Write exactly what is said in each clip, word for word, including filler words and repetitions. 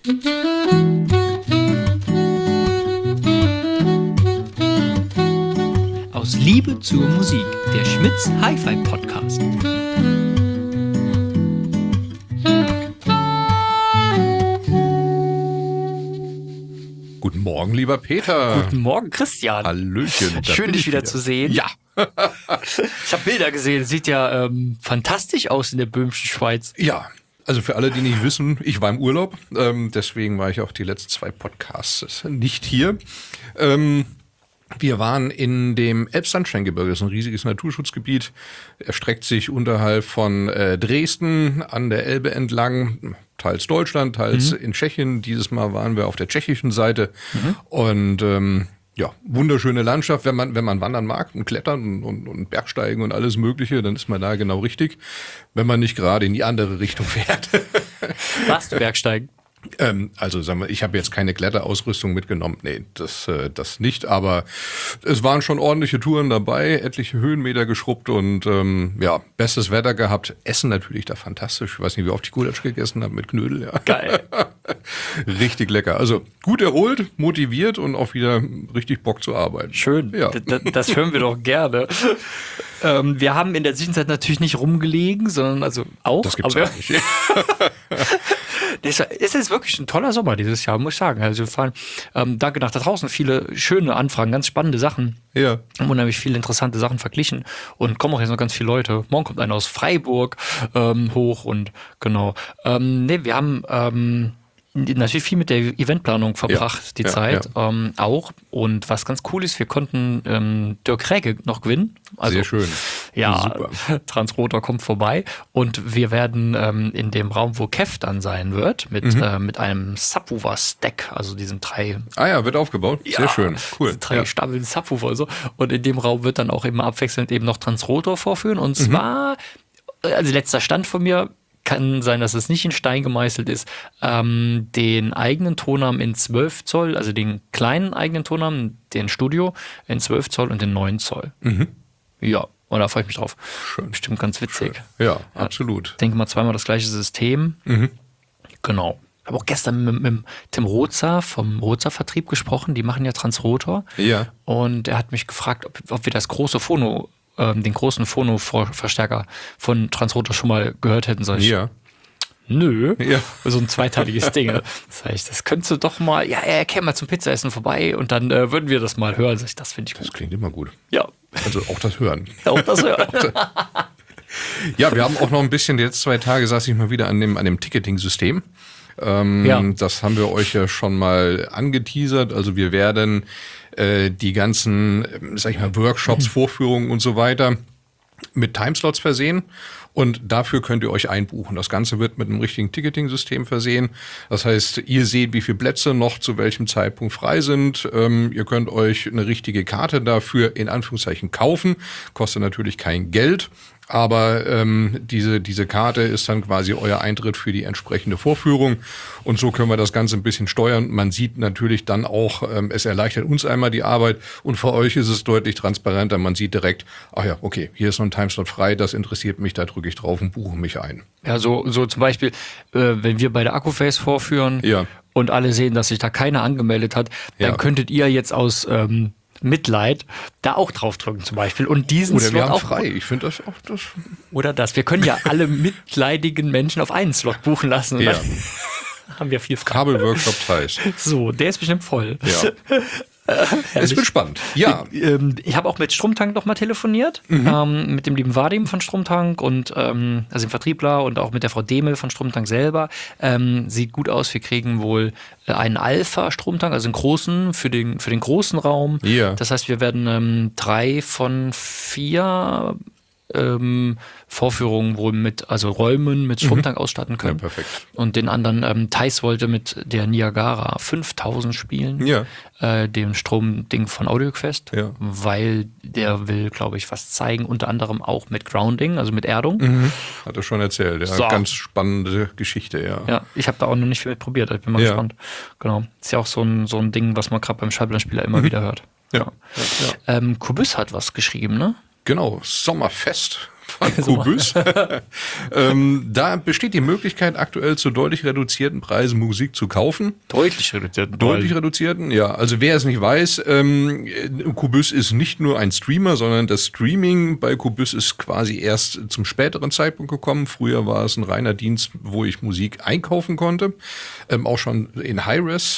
Aus Liebe zur Musik, der Schmitz Hi-Fi Podcast. Guten Morgen, lieber Peter. Guten Morgen, Christian. Hallöchen. Schön, dich wieder, wieder zu sehen. Ja. Ich habe Bilder gesehen. Sieht ja ähm, fantastisch aus in der böhmischen Schweiz. Ja. Also für alle, die nicht wissen, ich war im Urlaub. Ähm, deswegen war ich auch die letzten zwei Podcasts nicht hier. Ähm, wir waren in dem Elbsandsteingebirge. Das ist ein riesiges Naturschutzgebiet. Erstreckt sich unterhalb von äh, Dresden an der Elbe entlang. Teils Deutschland, teils mhm. in Tschechien. Dieses Mal waren wir auf der tschechischen Seite. Mhm. Und ähm, ja, wunderschöne Landschaft. Wenn man, wenn man wandern mag und klettern und, und Bergsteigen und alles Mögliche, dann ist man da genau richtig. Wenn man nicht gerade in die andere Richtung fährt. Warst du Bergsteigen? Ähm, also sagen wir, ich habe jetzt keine Kletterausrüstung mitgenommen. Nee, das, äh, das nicht. Aber es waren schon ordentliche Touren dabei, etliche Höhenmeter geschrubbt und ähm, ja, bestes Wetter gehabt. Essen natürlich da fantastisch. Ich weiß nicht, wie oft ich Gulasch gegessen habe mit Knödel. Ja. Geil. Richtig lecker. Also gut erholt, motiviert und auch wieder richtig Bock zu arbeiten. Schön. Ja. Das, das hören wir doch gerne. ähm, wir haben in der Zwischenzeit natürlich nicht rumgelegen, sondern also auch. Das gibt's aber auch nicht. Es ist wirklich ein toller Sommer dieses Jahr, muss ich sagen. Also wir fahren, ähm, danke nach da draußen, viele schöne Anfragen, ganz spannende Sachen. Ja. Unheimlich viele interessante Sachen verglichen. Und kommen auch jetzt noch ganz viele Leute. Morgen kommt einer aus Freiburg ähm, hoch und genau. Ähm, ne, wir haben ähm, natürlich viel mit der Eventplanung verbracht, ja, die ja, Zeit ja. Ähm, auch. Und was ganz cool ist, wir konnten ähm, Dirk Räge noch gewinnen. Also, sehr schön. Ja, super. Transrotor kommt vorbei. Und wir werden ähm, in dem Raum, wo Kev dann sein wird, mit, mhm. äh, mit einem Subwoofer-Stack, also diesen drei... Ah ja, wird aufgebaut. Ja, sehr schön. Cool. Drei ja. Stapeln Subwoofer und so. Und in dem Raum wird dann auch immer abwechselnd eben noch Transrotor vorführen. Und mhm. zwar, also letzter Stand von mir, kann sein, dass es nicht in Stein gemeißelt ist, ähm, den eigenen Tonarm in zwölf Zoll, also den kleinen eigenen Tonarm, den Studio in zwölf Zoll und den neun Zoll. Mhm. Ja, und da freue ich mich drauf. Schön. Bestimmt ganz witzig. Schön. Ja, absolut. Ich denke mal zweimal das gleiche System. Mhm. Genau. Ich habe auch gestern mit, mit Tim Rozer vom Rozer-Vertrieb gesprochen, die machen ja Transrotor. Ja. Und er hat mich gefragt, ob, ob wir das große Phono den großen Phono-Verstärker von Transrotor schon mal gehört hätten, sag ich. Ja. Nö. Ja. So ein zweiteiliges Ding. Das heißt, das könntest du doch mal, ja, er käme mal zum Pizzaessen vorbei und dann äh, würden wir das mal hören. Sag ich, das finde ich gut. Das klingt immer gut. Ja. Also auch das Hören. Auch das Hören. Ja, wir haben auch noch ein bisschen, die letzten zwei Tage saß ich mal wieder an dem, an dem Ticketing-System. Ähm, ja. Das haben wir euch ja schon mal angeteasert. Also wir werden äh, die ganzen, sag ich mal, Workshops, mhm. Vorführungen und so weiter mit Timeslots versehen. Und dafür könnt ihr euch einbuchen. Das Ganze wird mit einem richtigen Ticketing-System versehen. Das heißt, ihr seht, wie viele Plätze noch zu welchem Zeitpunkt frei sind. Ähm, ihr könnt euch eine richtige Karte dafür in Anführungszeichen kaufen. Kostet natürlich kein Geld. Aber ähm, diese, diese Karte ist dann quasi euer Eintritt für die entsprechende Vorführung. Und so können wir das Ganze ein bisschen steuern. Man sieht natürlich dann auch, ähm, es erleichtert uns einmal die Arbeit. Und für euch ist es deutlich transparenter. Man sieht direkt, ach ja, okay, hier ist noch ein Timeslot frei, das interessiert mich, da drücke ich drauf und buche mich ein. Ja, so, so zum Beispiel, äh, wenn wir bei der Akkuface vorführen ja. und alle sehen, dass sich da keiner angemeldet hat, dann ja. könntet ihr jetzt aus... Ähm Mitleid, da auch draufdrücken zum Beispiel. Und diesen Oder wir Slot haben auch frei. Ich finde das auch das. Oder das. Wir können ja alle mitleidigen Menschen auf einen Slot buchen lassen. Ja. Haben wir viel frei. Kabelworkshop Preis. So, der ist bestimmt voll. Ja. Es wird spannend. Ja. Ich, ähm, ich habe auch mit Stromtank noch mal telefoniert, mhm. ähm, mit dem lieben Vadim von Stromtank und ähm, also dem Vertriebler und auch mit der Frau Demel von Stromtank selber. Ähm, sieht gut aus. Wir kriegen wohl äh, einen Alpha-Stromtank, also einen großen für den, für den großen Raum. Ja. Das heißt, wir werden ähm, drei von vier ähm, Vorführungen wohl mit, also Räumen mit Stromtank mhm. ausstatten können. Ja, perfekt. Und den anderen, ähm, Thais wollte mit der Niagara fünftausend spielen, ja. äh, dem Stromding von AudioQuest, ja. weil der will, glaube ich, was zeigen, unter anderem auch mit Grounding, also mit Erdung. Mhm. Hat er schon erzählt, ja. So. Ganz spannende Geschichte, ja. Ja, ich habe da auch noch nicht viel probiert, ich bin mal ja. gespannt. Genau. Ist ja auch so ein, so ein Ding, was man gerade beim Schallplattenspieler immer mhm. wieder hört. Ja. Ja. Ja. Ähm, Kubus hat was geschrieben, ne? Genau, Sommerfest von Qobuz. ähm, da besteht die Möglichkeit, aktuell zu deutlich reduzierten Preisen Musik zu kaufen. Deutlich reduzierten? Deutlich reduzierten, ja. Also wer es nicht weiß, ähm, Qobuz ist nicht nur ein Streamer, sondern das Streaming bei Qobuz ist quasi erst zum späteren Zeitpunkt gekommen. Früher war es ein reiner Dienst, wo ich Musik einkaufen konnte. Ähm, auch schon in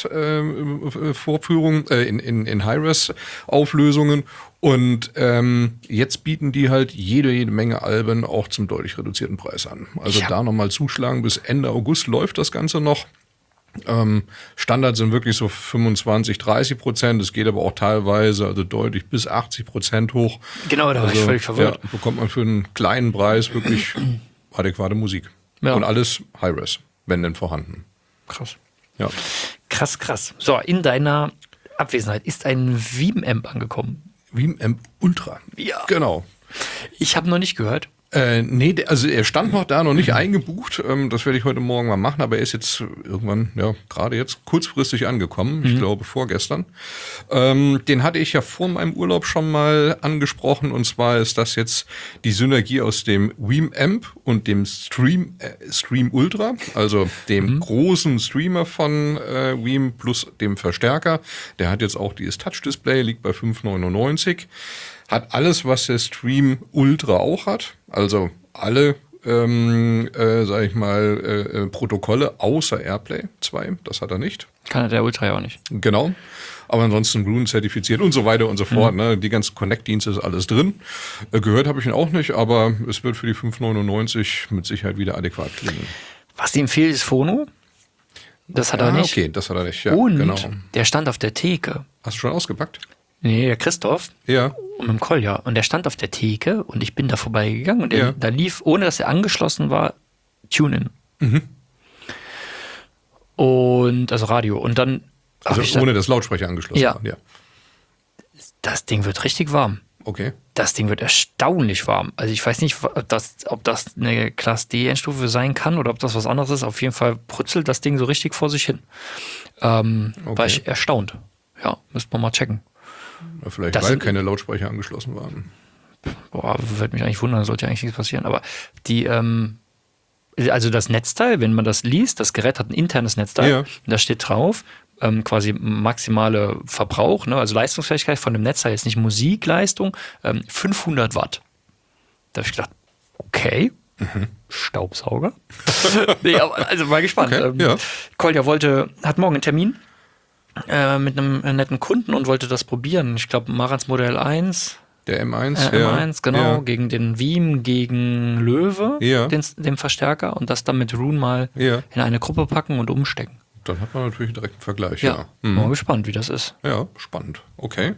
High-Res-Vorführungen, äh, äh, in, in, in High-Res-Auflösungen. Und ähm, jetzt bieten die halt jede, jede Menge Alben auch zum deutlich reduzierten Preis an. Also ja. Da nochmal zuschlagen, bis Ende August läuft das Ganze noch. Ähm, Standard sind wirklich so fünfundzwanzig, dreißig Prozent. Es geht aber auch teilweise also deutlich bis achtzig Prozent hoch. Genau, da war also, ich völlig verwirrt. Ja, bekommt man für einen kleinen Preis wirklich adäquate Musik. Ja. Und alles High-Res, wenn denn vorhanden. Krass. Ja. Krass, krass. So, in deiner Abwesenheit ist ein Veeam-Amp angekommen. Veeam-Amp Ultra. Ja. Genau. Ich habe noch nicht gehört. Äh, nee, also er stand noch da, noch nicht eingebucht. Ähm, das werde ich heute Morgen mal machen, aber er ist jetzt irgendwann, ja, gerade jetzt kurzfristig angekommen. Mhm. Ich glaube vorgestern. Ähm, den hatte ich ja vor meinem Urlaub schon mal angesprochen. Und zwar ist das jetzt die Synergie aus dem Veeam-Amp und dem Stream, äh, Stream Ultra, also dem mhm. großen Streamer von äh, Veeam plus dem Verstärker. Der hat jetzt auch dieses Touch-Display, liegt bei fünf neunundneunzig. Hat alles, was der Stream Ultra auch hat. Also alle, ähm, äh, sag ich mal, äh, Protokolle außer AirPlay zwei. Das hat er nicht. Kann der Ultra ja auch nicht. Genau. Aber ansonsten Roon zertifiziert und so weiter und so fort. Mhm. Ne? Die ganzen Connect-Dienste ist alles drin. Äh, gehört habe ich ihn auch nicht, aber es wird für die fünf neunundneunzig mit Sicherheit wieder adäquat klingen. Was ihm fehlt, ist Phono. Das hat ja, er nicht. Okay, das hat er nicht. Ja, und genau. Der stand auf der Theke. Hast du schon ausgepackt? Nee, der Christoph. Ja. Und mit dem Kolja. Und der stand auf der Theke und ich bin da vorbeigegangen und der, ja. da lief, ohne dass er angeschlossen war, TuneIn. Mhm. Und, also Radio. Und dann. Also ich ohne dann, das Lautsprecher angeschlossen ja. war. Ja. Das Ding wird richtig warm. Okay. Das Ding wird erstaunlich warm. Also ich weiß nicht, ob das, ob das eine Class D-Endstufe sein kann oder ob das was anderes ist. Auf jeden Fall brützelt das Ding so richtig vor sich hin. Ähm, okay. War ich erstaunt. Ja, müsste man mal checken. Ja, vielleicht, das weil sind, keine Lautsprecher angeschlossen waren. Boah, würde mich eigentlich wundern, sollte ja eigentlich nichts passieren. Aber die, ähm, also das Netzteil, wenn man das liest, das Gerät hat ein internes Netzteil. Ja. Da steht drauf, ähm, quasi maximale Verbrauch, ne? Also Leistungsfähigkeit von dem Netzteil ist nicht Musikleistung, ähm, fünfhundert Watt. Da habe ich gedacht, okay, mhm. Staubsauger. Nee, aber, also mal gespannt. Okay, ähm, ja. Kolja wollte, hat morgen einen Termin äh, mit einem netten Kunden und wollte das probieren. Ich glaube, Marantz Modell eins. Der M eins, äh, ja. M eins, genau, ja. gegen den Veeam, gegen Löwe, ja. den, den Verstärker und das dann mit Roon mal ja. in eine Gruppe packen und umstecken. Dann hat man natürlich direkt einen Vergleich, ja. ja. Mhm. Mal gespannt, wie das ist. Ja, spannend. Okay.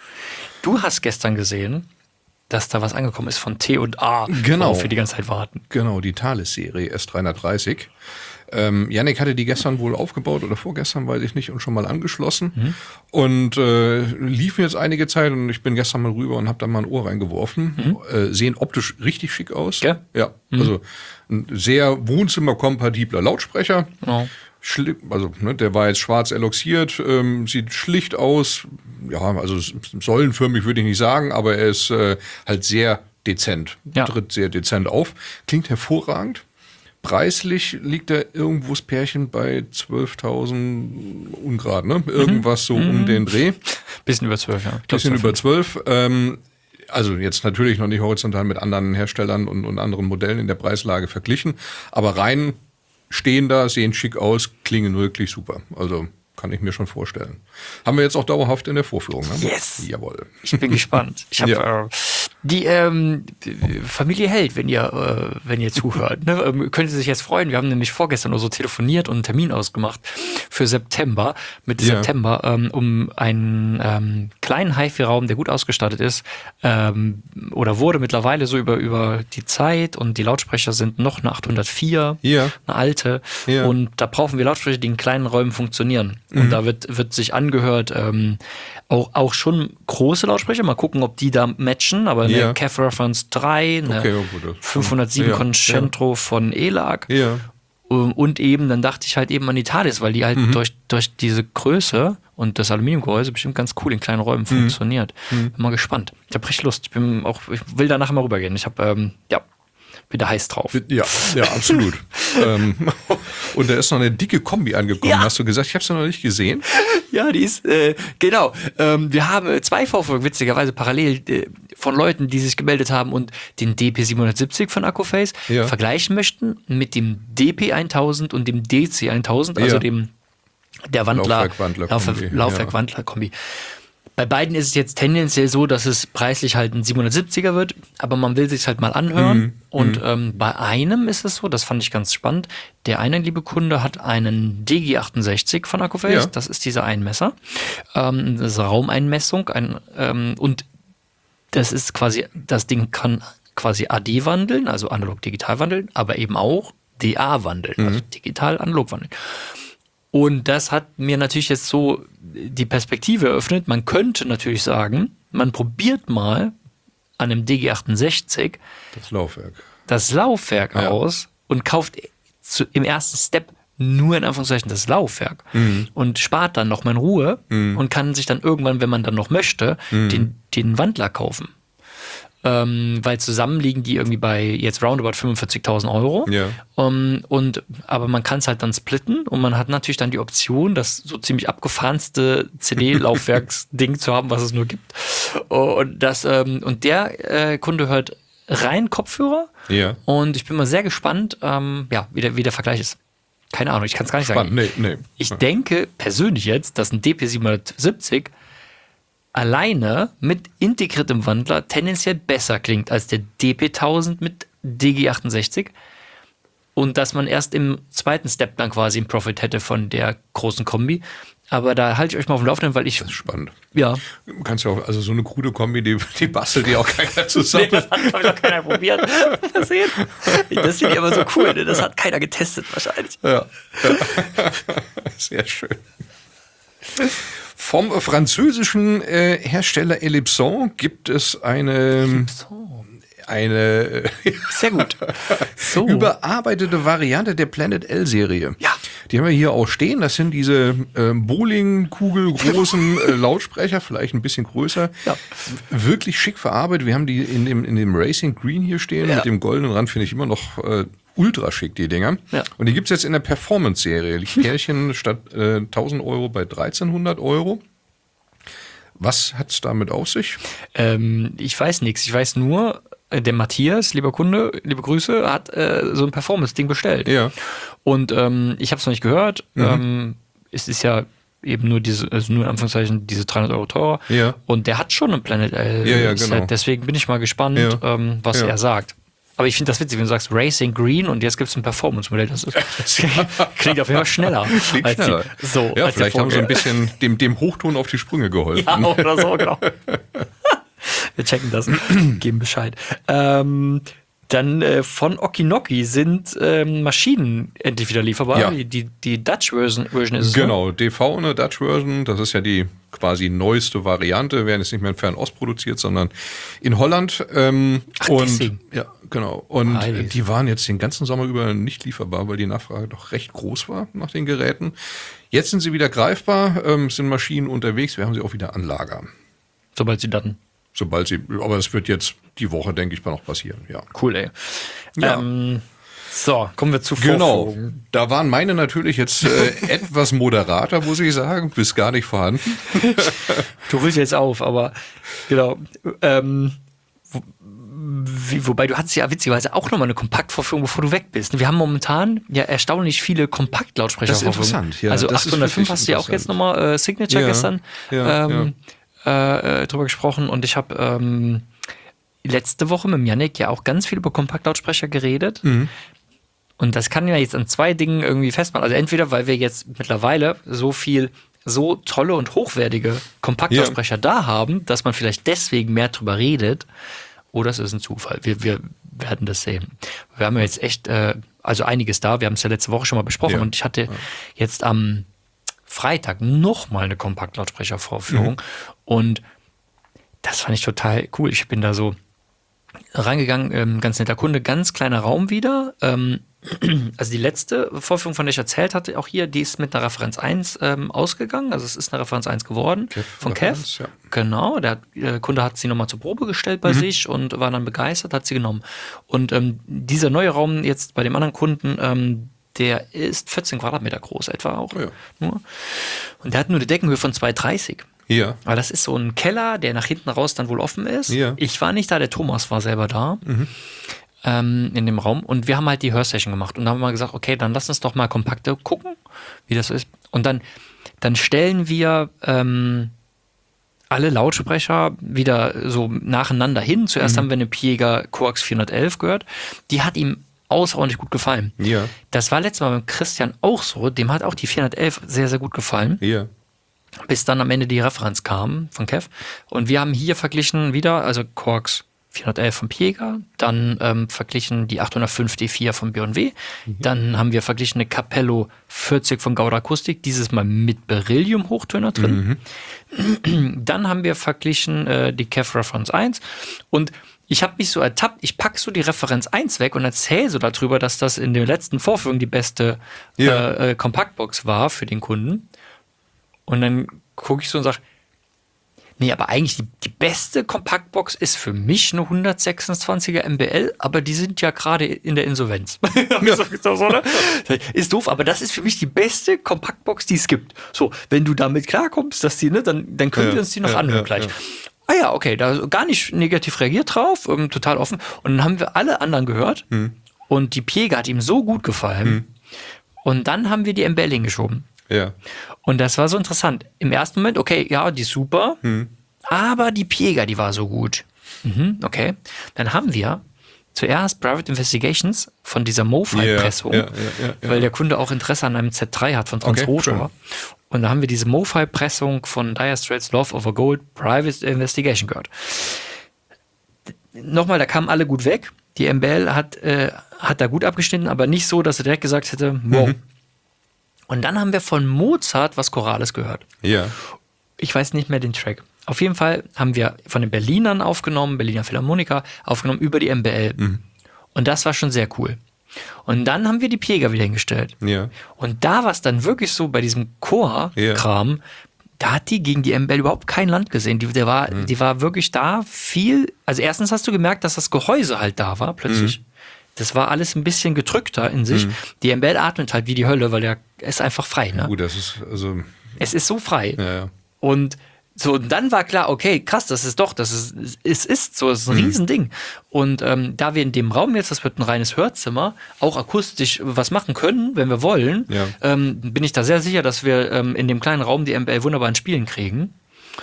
Du hast gestern gesehen, dass da was angekommen ist von T und A, genau. worauf wir die ganze Zeit warten. Genau, die Thales-Serie S dreihundertdreißig. Ähm, Yannick hatte die gestern wohl aufgebaut oder vorgestern, weiß ich nicht, und schon mal angeschlossen. Mhm. Und äh, liefen jetzt einige Zeit und ich bin gestern mal rüber und habe da mal ein Ohr reingeworfen. Mhm. Äh, sehen optisch richtig schick aus. Ja, ja mhm. Also ein sehr wohnzimmerkompatibler Lautsprecher. Oh. Schli- also ne, der war jetzt schwarz eloxiert, ähm, sieht schlicht aus. Ja, also säulenförmig würde ich nicht sagen, aber er ist äh, halt sehr dezent. Ja. Tritt sehr dezent auf. Klingt hervorragend. Preislich liegt er irgendwo das Pärchen bei zwölftausend Ungrad, ne? Irgendwas so mhm. um den Dreh. Bisschen über zwölf, ja. Bisschen über zwölf. Ähm, also jetzt natürlich noch nicht horizontal mit anderen Herstellern und, und anderen Modellen in der Preislage verglichen. Aber rein stehen da, sehen schick aus, klingen wirklich super. Also kann ich mir schon vorstellen. Haben wir jetzt auch dauerhaft in der Vorführung, ne? Yes! Jawohl. Ich bin gespannt. Ich habe ja. äh, die ähm, Familie Held, wenn ihr, äh, wenn ihr zuhört, ne, ähm, könnt ihr sich jetzt freuen. Wir haben nämlich vorgestern nur so telefoniert und einen Termin ausgemacht für September, Mitte ja. September, ähm, um einen ähm, kleinen HiFi-Raum, der gut ausgestattet ist, ähm, oder wurde mittlerweile so über, über die Zeit und die Lautsprecher sind noch eine achthundertvier, ja. eine alte. Ja. Und da brauchen wir Lautsprecher, die in kleinen Räumen funktionieren. Mhm. Und da wird, wird sich angehört, ähm, auch, auch schon große Lautsprecher, mal gucken, ob die da matchen, aber eine ja. C A F Reference drei, eine okay, oh fünfhundertsieben ja. Concerto ja. von E L A G. Ja. Und eben, dann dachte ich halt eben an die Thales, weil die halt mhm. durch, durch diese Größe und das Aluminiumgehäuse bestimmt ganz cool in kleinen Räumen mhm. funktioniert. Mhm. Bin mal gespannt. Ich habe richtig Lust. Ich bin auch, ich will da nachher mal rübergehen. Ich habe, ähm, ja, bin da heiß drauf. Ja, ja, absolut. ähm, und da ist noch eine dicke Kombi angekommen, ja. Hast du gesagt. Ich habe es noch nicht gesehen. Ja, die ist, äh, genau. Ähm, wir haben zwei Vorfolgen, witzigerweise parallel, äh, von Leuten, die sich gemeldet haben und den D P siebenhundertsiebzig von Accuphase ja. vergleichen möchten mit dem D P tausend und dem D C tausend, also ja. dem der Wandler, Laufwerk-Wandler-Kombi. Laufwerk-Wandler-Kombi. Bei beiden ist es jetzt tendenziell so, dass es preislich halt ein siebenhundertsiebziger wird, aber man will sich halt mal anhören. Mhm. Und ähm, bei einem ist es so, das fand ich ganz spannend, der eine liebe Kunde hat einen D G achtundsechzig von Accuphase, ja. Das ist dieser Einmesser, ähm, das ist Raumeinmessung ein, ähm, und das ist quasi, das Ding kann quasi A D wandeln, also analog-digital wandeln, aber eben auch D A wandeln, mhm. also digital-analog wandeln. Und das hat mir natürlich jetzt so die Perspektive eröffnet. Man könnte natürlich sagen, man probiert mal an einem D G achtundsechzig das Laufwerk, das Laufwerk ja. aus und kauft zu, im ersten Step nur in Anführungszeichen das Laufwerk mhm. und spart dann noch mal in Ruhe mhm. und kann sich dann irgendwann, wenn man dann noch möchte, mhm. den, den Wandler kaufen. Ähm, weil zusammen liegen die irgendwie bei jetzt roundabout fünfundvierzigtausend Euro. Ja. Um, und, aber man kann es halt dann splitten und man hat natürlich dann die Option, das so ziemlich abgefahrenste C D-Laufwerksding zu haben, was es nur gibt. Und, das, ähm, und der äh, Kunde hört rein Kopfhörer ja. und ich bin mal sehr gespannt, ähm, ja, wie der, wie der Vergleich ist. Keine Ahnung, ich kann es gar nicht Spannend. sagen. Nee, nee. Ich ja. denke persönlich jetzt, dass ein D P siebenhundertsiebzig alleine mit integriertem Wandler tendenziell besser klingt als der D P tausend mit D G achtundsechzig und dass man erst im zweiten Step dann quasi einen Profit hätte von der großen Kombi. Aber da halte ich euch mal auf dem Laufenden, weil ich... Das ist spannend. Ja. Du kannst ja auch, also so eine krude Kombi, die, die bastelt ja auch keiner zusammen. Nee, das hat glaube ich auch keiner probiert. Das finde ich aber so cool, ne? Das hat keiner getestet wahrscheinlich. Ja. Sehr schön. Vom französischen äh, Hersteller Ellipson gibt es eine, eine sehr gut. So. überarbeitete Variante der Planet L-Serie. Ja. Die haben wir hier auch stehen. Das sind diese äh, Bowling-Kugel-großen äh, Lautsprecher, vielleicht ein bisschen größer. Ja. Wirklich schick verarbeitet. Wir haben die in dem, in dem Racing Green hier stehen. Ja. Mit dem goldenen Rand finde ich immer noch äh, ultra schick, die Dinger. Ja. Und die gibt es jetzt in der Performance-Serie. Liegt Pärchen statt äh, tausend Euro bei dreizehnhundert Euro. Was hat es damit auf sich? Ähm, ich weiß nichts. Ich weiß nur, der Matthias, lieber Kunde, liebe Grüße, hat äh, so ein Performance-Ding bestellt. Ja. Und ähm, ich habe es noch nicht gehört. Mhm. Ähm, es ist ja eben nur diese, also nur in Anführungszeichen diese dreihundert Euro teurer. Ja. Und der hat schon ein Planet L. Ja, ja, genau. Deswegen bin ich mal gespannt, Ja. ähm, was Ja. er sagt. Aber ich finde das witzig, wenn du sagst Racing Green und jetzt gibt es ein Performance-Modell. Das ist, klingt auf jeden Fall schneller. Klingt als schneller. Die, so, ja, als vielleicht haben sie ein bisschen dem, dem Hochton auf die Sprünge geholfen. Ja, oder so, genau. Wir checken das, geben Bescheid. Ähm, dann äh, von Okinoki sind ähm, Maschinen endlich wieder lieferbar. Ja. Die, die Dutch-Version Version ist es. Genau, D V eine Dutch-Version. Das ist ja die quasi neueste Variante. Werden jetzt nicht mehr in Fernost produziert, sondern in Holland. Ähm, Ach, und deswegen. ja, genau. Und Heilig. die waren jetzt den ganzen Sommer über nicht lieferbar, weil die Nachfrage doch recht groß war nach den Geräten. Jetzt sind sie wieder greifbar, ähm, sind Maschinen unterwegs. Wir haben sie auch wieder an Lager. Sobald sie dann. Sobald sie, aber es wird jetzt die Woche, denke ich mal, noch passieren, ja. Cool, ey. Ja. Ähm, so, kommen wir zu Genau, Vorführungen. da waren meine natürlich jetzt äh, etwas moderater, muss ich sagen, bis gar nicht vorhanden. Du rührst jetzt auf, aber genau. Ähm, wo, wie, wobei, du hattest ja witzigerweise auch nochmal eine Kompaktvorführung, bevor du weg bist. Wir haben momentan ja erstaunlich viele Kompaktlautsprecher. Das ist interessant, ja. Also das achthundertfünf hast du ja auch jetzt nochmal äh, Signature ja, gestern ja, ähm, ja. Äh, drüber gesprochen und ich habe ähm, letzte Woche mit dem Yannick ja auch ganz viel über Kompaktlautsprecher geredet. Mhm. Und das kann ja jetzt an zwei Dingen irgendwie festmachen. Also entweder, weil wir jetzt mittlerweile so viel, so tolle und hochwertige Kompaktlautsprecher ja. da haben, dass man vielleicht deswegen mehr drüber redet, oder es ist ein Zufall. Wir, wir werden das sehen. Wir haben ja jetzt echt, äh, also einiges da. Wir haben es ja letzte Woche schon mal besprochen ja. und ich hatte ja. jetzt am Freitag nochmal eine Kompaktlautsprechervorführung mhm. und das fand ich total cool. Ich bin da so rangegangen, ähm, ganz netter Kunde, ganz kleiner Raum wieder, ähm, also die letzte Vorführung, von der ich erzählt hatte, auch hier, die ist mit einer Referenz eins ähm, ausgegangen. Also es ist eine Referenz eins geworden Kev von Kev. Ja. Genau, der äh, Kunde hat sie nochmal zur Probe gestellt bei mhm. sich und war dann begeistert, hat sie genommen. Und ähm, dieser neue Raum jetzt bei dem anderen Kunden, ähm, der ist vierzehn Quadratmeter groß etwa auch. Ja. Nur. Und der hat nur eine Deckenhöhe von zwei dreißig. Ja. Aber das ist so ein Keller, der nach hinten raus dann wohl offen ist. Ja. Ich war nicht da, der Thomas war selber da. Mhm. in dem Raum und wir haben halt die Hörsession gemacht und dann haben wir mal gesagt, okay, dann lass uns doch mal kompakte gucken, wie das ist und dann, dann stellen wir ähm, alle Lautsprecher wieder so nacheinander hin. Zuerst mhm. haben wir eine Piega Coax vierhundertelf gehört, die hat ihm außerordentlich gut gefallen. Ja. Das war letztes Mal beim Christian auch so, dem hat auch die vierhundertelf sehr, sehr gut gefallen. Ja. Bis dann am Ende die Referenz kam von Kev und wir haben hier verglichen wieder, also Coax vierhundertelf von Piega, dann ähm, verglichen die achthundertfünf D vier von B und W, mhm. dann haben wir verglichen eine Capello vierzig von Gauda Akustik, dieses Mal mit Beryllium-Hochtöner drin. Mhm. Dann haben wir verglichen äh, die Kev Reference eins und ich habe mich so ertappt, ich packe so die Referenz eins weg und erzähle so darüber, dass das in der letzten Vorführung die beste ja. äh, äh, Kompaktbox war für den Kunden und dann gucke ich so und sage, nee, aber eigentlich die, die beste Kompaktbox ist für mich eine hundertsechsundzwanziger M B L, aber die sind ja gerade in der Insolvenz. Ja. so, ne? Ist doof, aber das ist für mich die beste Kompaktbox, die es gibt. So, wenn du damit klarkommst, dass die, ne, dann, dann können ja, wir uns die noch ja, anhören ja, gleich. Ja. Ah ja, okay, da gar nicht negativ reagiert drauf, ähm, total offen. Und dann haben wir alle anderen gehört hm. und die Piega hat ihm so gut gefallen. Hm. Und dann haben wir die M B L hingeschoben. Ja. Und das war so interessant. Im ersten Moment, okay, ja, die ist super, hm. aber die Piega, die war so gut. Mhm, okay. Dann haben wir zuerst Private Investigations von dieser MoFi-Pressung, ja, ja, ja, ja, ja. weil der Kunde auch Interesse an einem Z drei hat von Transrotor. Okay, und da haben wir diese MoFi-Pressung von Dire Straits Love Over Gold Private Investigation gehört. Nochmal, da kamen alle gut weg. Die M B L hat, äh, hat da gut abgeschnitten, aber nicht so, dass er direkt gesagt hätte, wow. Mhm. Und dann haben wir von Mozart was Chorales gehört. Ja. Ich weiß nicht mehr den Track. Auf jeden Fall haben wir von den Berlinern aufgenommen, Berliner Philharmoniker, aufgenommen über die M B L. Mhm. Und das war schon sehr cool. Und dann haben wir die Piega wieder hingestellt. Ja. Und da war es dann wirklich so, bei diesem Chor-Kram, ja. da hat die gegen die M B L überhaupt kein Land gesehen. Die, der war, mhm. die war wirklich da viel. Also erstens hast du gemerkt, dass das Gehäuse halt da war, plötzlich. Mhm. Das war alles ein bisschen gedrückter in sich. Mhm. Die M B L atmet halt wie die Hölle, weil der ist einfach frei. Ne? Gut, das ist also. Es ist so frei. Ja, ja. Und so, und dann war klar, okay, krass, das ist doch, das ist, es ist so, es ist ein mhm. Riesending. Und ähm, da wir in dem Raum jetzt, das wird ein reines Hörzimmer, auch akustisch was machen können, wenn wir wollen, ja. ähm, bin ich da sehr sicher, dass wir ähm, in dem kleinen Raum die M B L wunderbar in Spielen kriegen.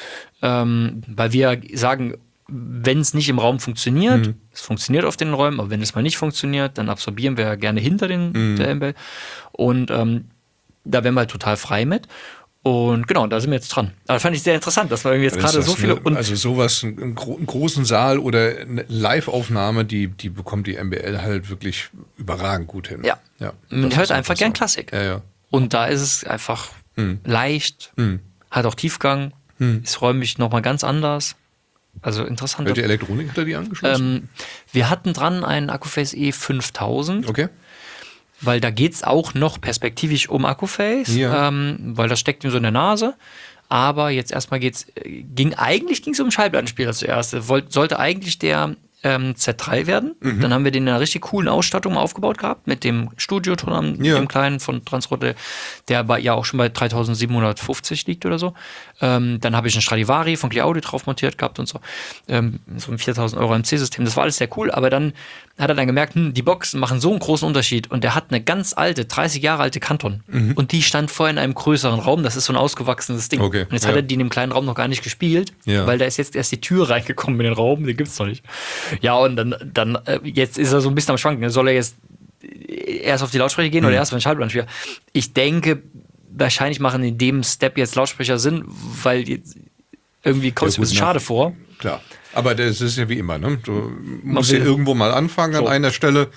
Ähm, weil wir sagen, wenn es nicht im Raum funktioniert, mhm. es funktioniert auf den Räumen, aber wenn es mal nicht funktioniert, dann absorbieren wir gerne hinter den mhm. der M B L. Und ähm, da wären wir halt total frei mit. Und genau, da sind wir jetzt dran. Aber das fand ich sehr interessant, dass wir jetzt gerade so viele. Eine, und also sowas, einen, einen großen Saal oder eine Live-Aufnahme, die, die bekommt die M B L halt wirklich überragend gut hin. Ja. ja Man hört einfach gern Klassik. Ja, ja. Und da ist es einfach hm. leicht, hm. hat auch Tiefgang, hm. ist räumlich nochmal ganz anders. Also interessant. Welche Elektronik hat er die angeschlossen? Ähm, wir hatten dran einen Accuphase E fünftausend. Okay. Weil da geht es auch noch perspektivisch um Accuphase, ja. ähm, weil das steckt ihm so in der Nase. Aber jetzt erstmal geht's, ging, eigentlich ging es um einen Schallplattenspieler zuerst. Wollt, sollte eigentlich der ähm, Z drei werden. Mhm. Dann haben wir den in einer richtig coolen Ausstattung aufgebaut gehabt, mit dem Studioton am ja. dem kleinen von Transrotor, der bei, ja auch schon bei dreitausendsiebenhundertfünfzig liegt oder so. Ähm, dann habe ich einen Stradivari von Clear Audio drauf montiert gehabt und so. Ähm, so ein viertausend Euro M C-System. Das war alles sehr cool, aber dann hat er dann gemerkt, hm, die Boxen machen so einen großen Unterschied und der hat eine ganz alte, dreißig Jahre alte Kanton mhm. und die stand vorher in einem größeren Raum, das ist so ein ausgewachsenes Ding. Okay. Und jetzt ja. hat er die in dem kleinen Raum noch gar nicht gespielt, ja. weil da ist jetzt erst die Tür reingekommen in den Raum, den gibt's noch nicht. Ja, und dann, dann äh, jetzt ist er so ein bisschen am Schwanken. Soll er jetzt erst auf die Lautsprecher gehen mhm. oder erst auf den Schallplattenspieler? Ich denke, wahrscheinlich machen in dem Step jetzt Lautsprecher Sinn, weil jetzt irgendwie kommt es ja, ein bisschen schade nach, vor. Klar. Aber das ist ja wie immer, ne? Du musst ja irgendwo mal anfangen so. An einer Stelle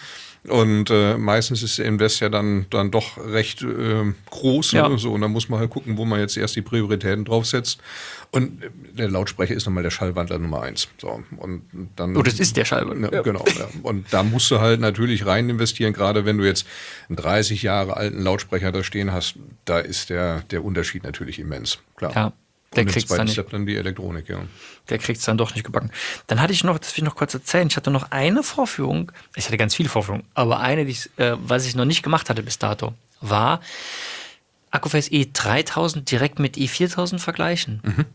Und äh, meistens ist der Invest ja dann, dann doch recht äh, groß. Ja. Ne? So, und dann muss man halt gucken, wo man jetzt erst die Prioritäten draufsetzt. Und der Lautsprecher ist nochmal der Schallwandler Nummer eins. So, und dann, Oh, das ist der Schallwandler. Ja, genau. Ja. Und da musst du halt natürlich rein investieren, gerade wenn du jetzt einen dreißig Jahre alten Lautsprecher da stehen hast, da ist der, der Unterschied natürlich immens. Klar. Ja. Der und im kriegt's zweiten dann nicht. Step dann die Elektronik, ja. Der kriegt es dann doch nicht gebacken. Dann hatte ich noch, das will ich noch kurz erzählen, ich hatte noch eine Vorführung, ich hatte ganz viele Vorführungen, aber eine, die ich, äh, was ich noch nicht gemacht hatte bis dato, war Accuphase E dreitausend direkt mit E viertausend vergleichen. Mhm.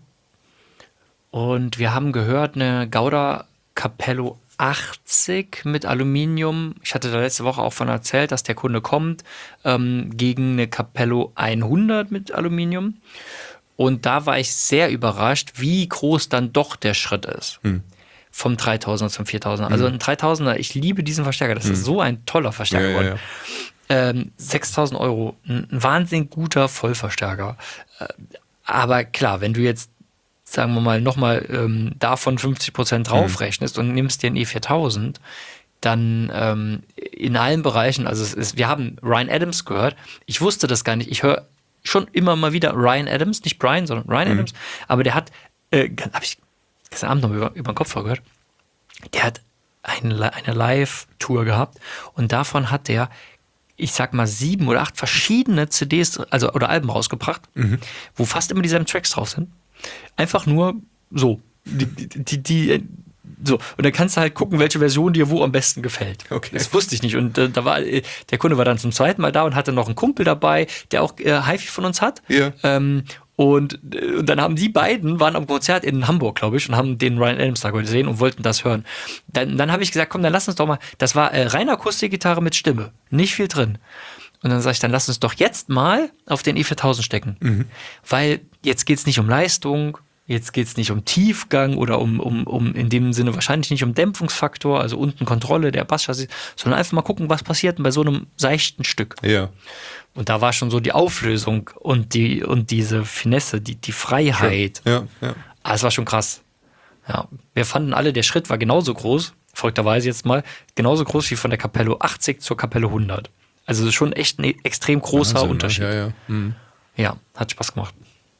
Und wir haben gehört, eine Gauda Capello achtzig mit Aluminium. Ich hatte da letzte Woche auch von erzählt, dass der Kunde kommt, ähm, gegen eine Capello hundert mit Aluminium. Und da war ich sehr überrascht, wie groß dann doch der Schritt ist. Hm. Vom dreitausender zum viertausender. Also ein dreitausender, ich liebe diesen Verstärker. Das hm. ist so ein toller Verstärker. Ja, ja, ja. Ähm, sechstausend Euro, ein wahnsinnig guter Vollverstärker. Äh, aber klar, wenn du jetzt, sagen wir mal, nochmal ähm, davon fünfzig Prozent draufrechnest hm. und nimmst dir einen E viertausend, dann ähm, in allen Bereichen, also es ist, wir haben Ryan Adams gehört. Ich wusste das gar nicht. Ich höre schon immer mal wieder Ryan Adams, nicht Brian, sondern Ryan mhm. Adams, aber der hat, äh, habe ich gestern Abend noch über, über den Kopf gehört, der hat ein, eine Live-Tour gehabt und davon hat der, ich sag mal, sieben oder acht verschiedene C Ds, also oder Alben rausgebracht, mhm. wo fast immer dieselben Tracks drauf sind. Einfach nur so. Die, die, die, die So, und dann kannst du halt gucken, welche Version dir wo am besten gefällt. Okay. Das wusste ich nicht. Und äh, da war äh, der Kunde war dann zum zweiten Mal da und hatte noch einen Kumpel dabei, der auch äh, HiFi von uns hat. Ja. Ähm, und, äh, und dann haben die beiden, waren am Konzert in Hamburg, glaube ich, und haben den Ryan Adams da gesehen und wollten das hören. Dann, dann habe ich gesagt, komm, dann lass uns doch mal, das war äh, reine Akustikgitarre mit Stimme, nicht viel drin. Und dann sage ich, dann lass uns doch jetzt mal auf den E viertausend stecken. Mhm. Weil jetzt geht es nicht um Leistung, jetzt geht es nicht um Tiefgang oder um, um, um in dem Sinne wahrscheinlich nicht um Dämpfungsfaktor, also unten Kontrolle der Basschassis, sondern einfach mal gucken, was passiert bei so einem seichten Stück. Ja. Und da war schon so die Auflösung und die und diese Finesse, die, die Freiheit. Ja, ja. Ah, das war schon krass. Ja. Wir fanden alle, der Schritt war genauso groß, folgterweise jetzt mal, genauso groß wie von der Capello achtzig zur Capello hundert. Also das ist schon echt ein extrem großer Wahnsinn, Unterschied. Ja, ja. Mhm. Ja, hat Spaß gemacht.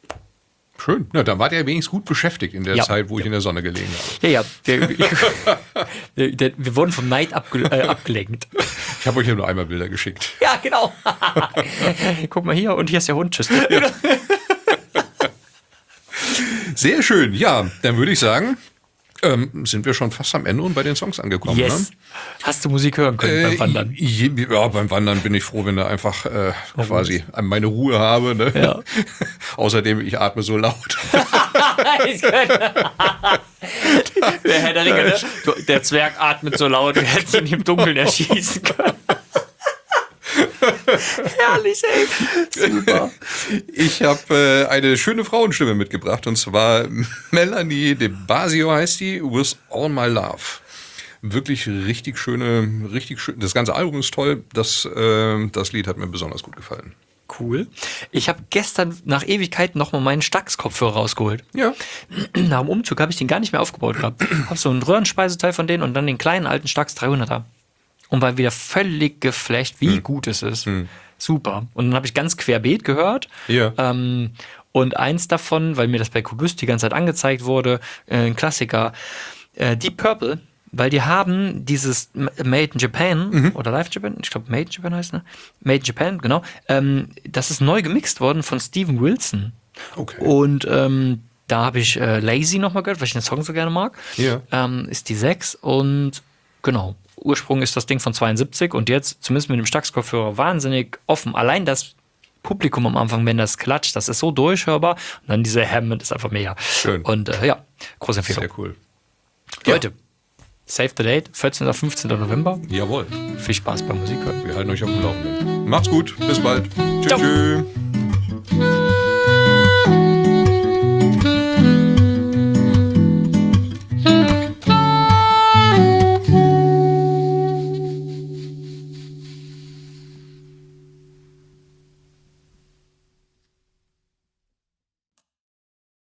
Schön. Ja, dann wart ihr wenigstens gut beschäftigt in der ja. Zeit, wo ich in der Sonne gelegen habe. Ja, ja. Wir, wir, wir wurden vom Neid abge, äh, abgelenkt. Ich habe euch ja nur einmal Bilder geschickt. Ja, genau. Guck mal hier und hier ist der Hund. Tschüss. Ja. Sehr schön. Ja, dann würde ich sagen, ähm, sind wir schon fast am Ende und bei den Songs angekommen. Yes. Ne? Hast du Musik hören können äh, beim Wandern? Ja, beim Wandern bin ich froh, wenn da einfach äh, oh, quasi meine Ruhe habe. Ne? Ja. Außerdem, ich atme so laut. Der Herr der Ringe, ne? Der Zwerg atmet so laut, wir hätten ihn im Dunkeln erschießen können. Herrlich, ey. Super. Ich habe äh, eine schöne Frauenstimme mitgebracht und zwar Melanie De Basio heißt die, With All My Love. Wirklich richtig schöne, richtig schön. Das ganze Album ist toll. Das, äh, das Lied hat mir besonders gut gefallen. Cool. Ich habe gestern nach Ewigkeiten nochmal meinen Stax-Kopfhörer rausgeholt. Ja. Nach dem Umzug habe ich den gar nicht mehr aufgebaut gehabt. Habe so einen Röhrenspeiseteil von denen und dann den kleinen alten Stax dreihunderter. Und war wieder völlig geflasht, wie hm. gut es ist. Hm. Super. Und dann habe ich ganz querbeet gehört. Ja. Ähm, und eins davon, weil mir das bei Kubus die ganze Zeit angezeigt wurde, äh, ein Klassiker, äh, Deep Purple, weil die haben dieses Made in Japan, mhm. oder Live Japan, ich glaube Made in Japan heißt es, ne? Made in Japan, genau. Ähm, das ist neu gemixt worden von Steven Wilson. Okay. Und ähm, da habe ich äh, Lazy nochmal gehört, weil ich den Song so gerne mag. Ja. Ähm, ist die sechs und genau. Ursprung ist das Ding von zweiundsiebzig und jetzt, zumindest mit dem Stax-Kopfhörer, wahnsinnig offen. Allein das Publikum am Anfang, wenn das klatscht, das ist so durchhörbar. Und dann diese Hammond ist einfach mega. Schön. Und äh, ja, große Empfehlung. Sehr cool. Leute, ja. Save the date, vierzehnten bis fünfzehnten November. Jawohl. Viel Spaß beim Musikhören. Wir halten euch auf dem Laufenden. Macht's gut, bis bald. Tschüss. Tschüss.